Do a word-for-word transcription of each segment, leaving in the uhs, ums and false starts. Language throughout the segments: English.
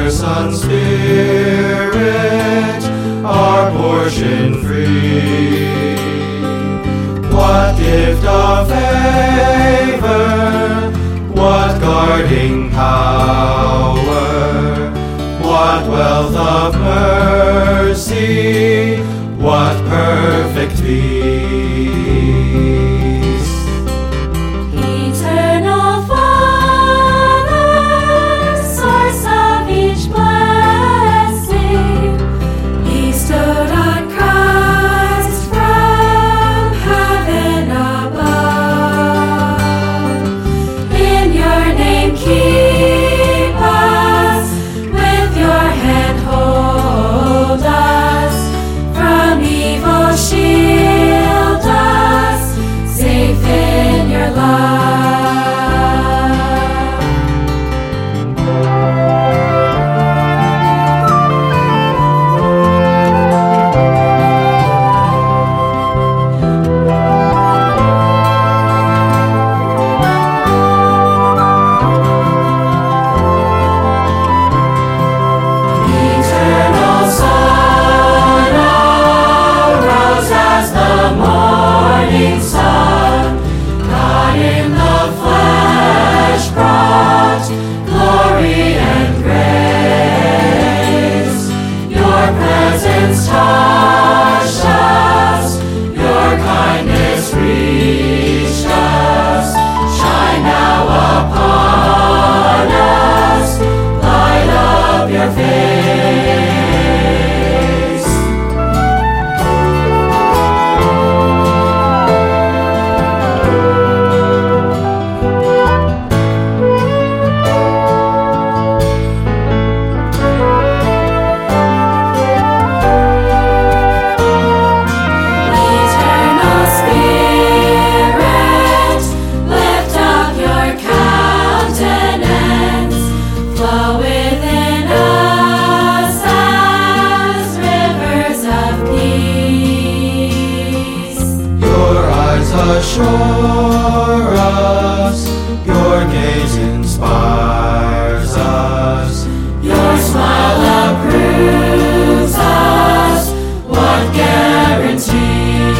Father, Son, Spirit, our portion free. What gift of favor, what guarding power, what wealth of mercy, what perfect peace. Eternal Father, source of each blessing, bestowed on Christ from heaven above. In your name keep us, with your hand hold us, from evil shield us, safe in your love. Eternal Son, arose as the morning sun, God in the flesh brought glory and grace. Your presence touched us, your kindness reached us. Shine now upon us, light of your face. Eternal Spirit, lift up your countenance, flow within us as rivers of peace. Your eyes assure us, your gaze inspires us. Your smile approves us, what guarantee?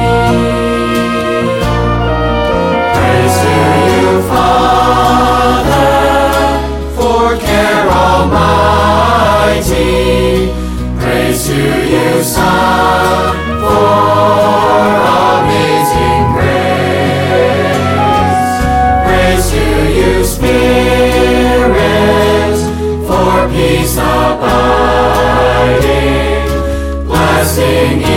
Praise to you, Father, for care almighty. Praise to you, Son, for amazing grace. Praise to you, Spirit, for peace abiding, blessing